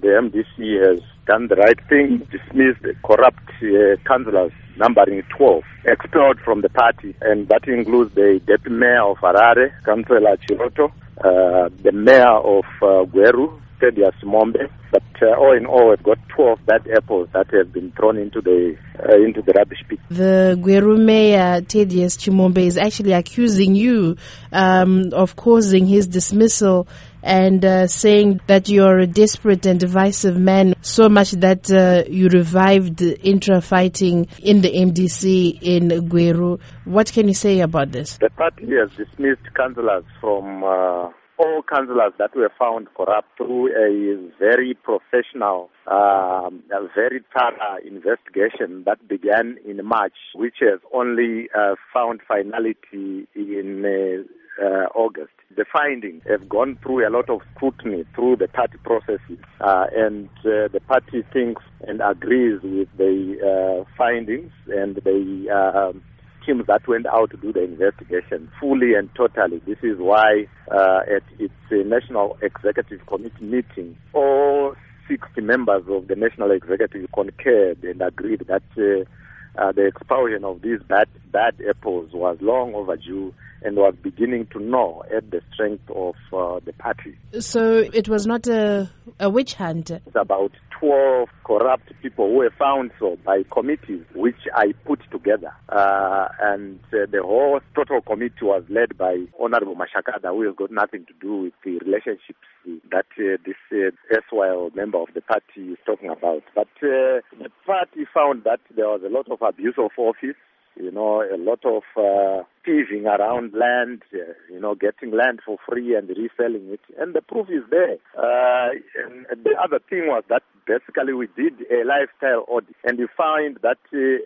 the MDC has done the right thing, dismissed corrupt councillors numbering 12, expelled from the party, and that includes the deputy mayor of Harare, Councillor Chiroto, the mayor of Gweru, Thaddeus Chimombe. But all in all, we've got 12 bad apples that have been thrown into the rubbish pit. The Gweru mayor, Thaddeus Chimombe, is actually accusing you of causing his dismissal and saying that you're a desperate and divisive man, so much that you revived intra-fighting in the MDC in Gweru. What can you say about this? The party has dismissed councillors from all councillors that were found corrupt through a very professional, a very thorough investigation that began in March, which has only found finality in August. The findings have gone through a lot of scrutiny through the party processes, and the party thinks and agrees with the findings and the teams that went out to do the investigation fully and totally. This is why at its National Executive Committee meeting, all 60 members of the National Executive concurred and agreed that the expulsion of these bad apples was long overdue and was beginning to gnaw at the strength of the party. So it was not a witch hunt? It's about 12 corrupt people who were found so by committees which I put together. And the whole total committee was led by Honorable Mashakada, who has got nothing to do with the relationships that this SYL member of the party is talking about. But the party found that there was a lot of abuse of office, a lot of thieving around land, getting land for free and reselling it. And the proof is there. And the other thing was that basically we did a lifestyle audit, and you find that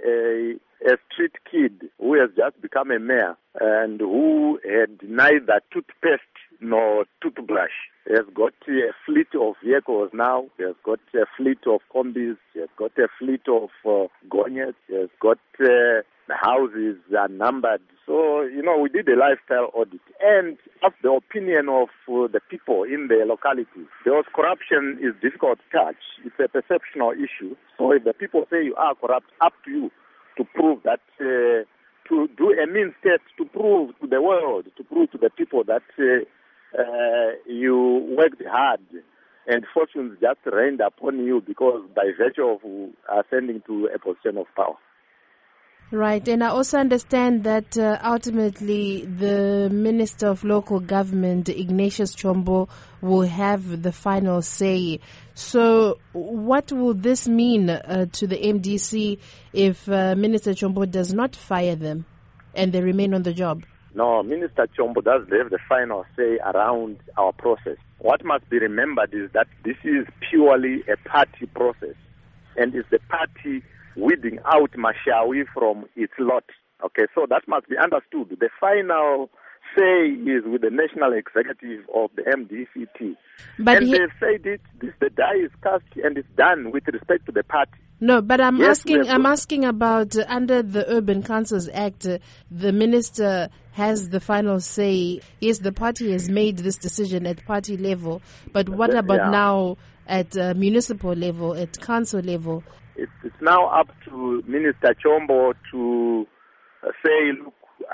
a street kid who has just become a mayor and who had neither toothpaste nor toothbrush has got a fleet of vehicles now. He has got a fleet of combis. He has got a fleet of gonyas. He has got the houses are numbered. So, we did a lifestyle audit. And of the opinion of the people in the locality, because corruption is difficult to touch. It's a perceptional issue. So if the people say you are corrupt, up to you to prove that, to do a means test to prove to the world, to prove to the people that you worked hard and fortunes just rained upon you because by virtue of ascending to a position of power. Right, and I also understand that ultimately the Minister of Local Government, Ignatius Chombo, will have the final say. So what will this mean to the MDC if Minister Chombo does not fire them and they remain on the job? No, Minister Chombo does have the final say around our process. What must be remembered is that this is purely a party process, and it's the party weeding out Mashawi from its lot. Okay, so that must be understood. The final say is with the National Executive of the MDCT. But they've said it, the die is cast and it's done with respect to the party. No, but I'm asking about under the Urban Councils Act, the minister has the final say. Yes, the party has made this decision at party level, but what about now at municipal level, at council level? It's now up to Minister Chombo to say, look,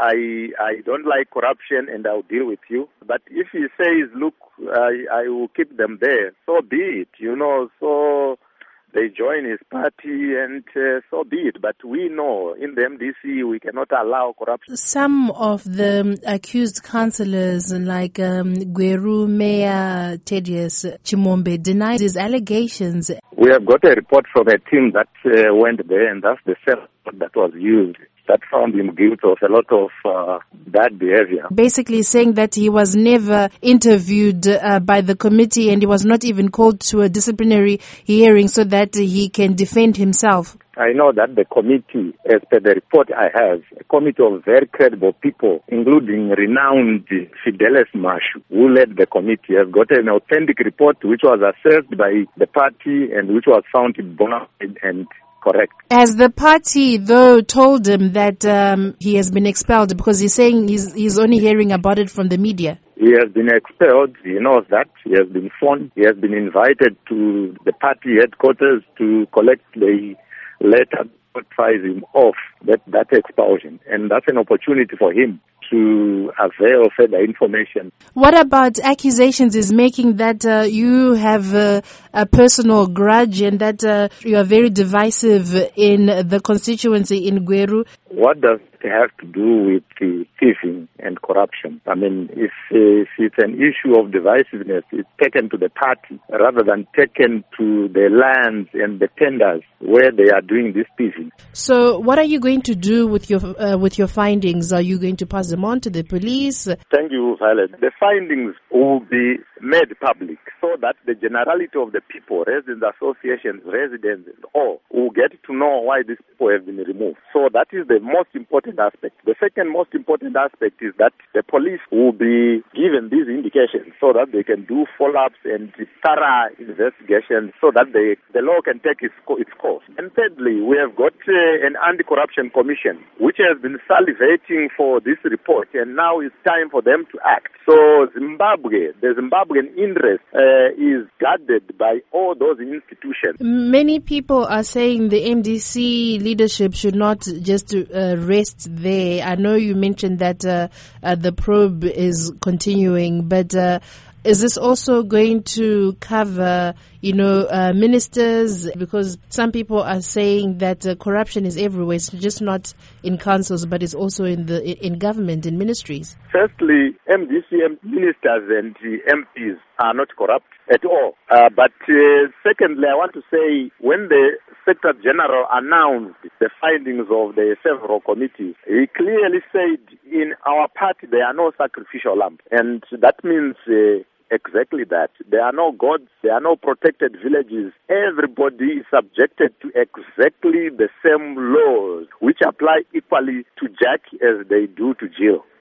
I don't like corruption and I'll deal with you. But if he says, look, I will keep them there, so be it, so they join his party and so be it. But we know in the MDC we cannot allow corruption. Some of the accused councillors like Gweru Mayor Thaddeus Chimombe denied his allegations. We have got a report from a team that went there, and that's the same that was used, that found him guilty of a lot of bad behavior. Basically saying that he was never interviewed by the committee and he was not even called to a disciplinary hearing so that he can defend himself. I know that the committee, as per the report I have, a committee of very credible people, including renowned Fidelis Mashu, who led the committee, has got an authentic report which was assessed by the party and which was found to be bona fide and correct. Has the party, though, told him that he has been expelled? Because he's saying he's only hearing about it from the media. He has been expelled. He knows that. He has been phoned. He has been invited to the party headquarters to collect the letter that notifies him of that expulsion. And that's an opportunity for him to avail further information. What about accusations he's making that you have a personal grudge and that you are very divisive in the constituency in Gweru? What does it have to do with the thieving and corruption? I mean, if it's an issue of divisiveness, it's taken to the party rather than taken to the lands and the tenders where they are doing this thieving. So what are you going to do with your findings? Are you going to pass them on to the police? Thank you, Violet. The findings will be made public so that the generality of the people, residents, associations, residents, all will get to know why these people have been removed. So that is the most important aspect. The second most important aspect is that the police will be given these indications so that they can do follow-ups and thorough investigations so that the law can take its course. And thirdly, we have got an anti-corruption commission which has been salivating for this report, and now it's time for them to act. So Zimbabwe, the Zimbabwean interest is guarded by all those institutions. Many people are saying the MDC leadership should not just rest there. I know you mentioned that the probe is continuing, but is this also going to cover, ministers? Because some people are saying that corruption is everywhere. It's just not in councils, but it's also in government, in ministries. Firstly, MDC ministers and MPs are not corrupt at all. But secondly, I want to say when the Secretary General announced the findings of the several committees, he clearly said in our party there are no sacrificial lambs. And that means exactly that. There are no gods, there are no protected villages. Everybody is subjected to exactly the same laws which apply equally to Jack as they do to Jill.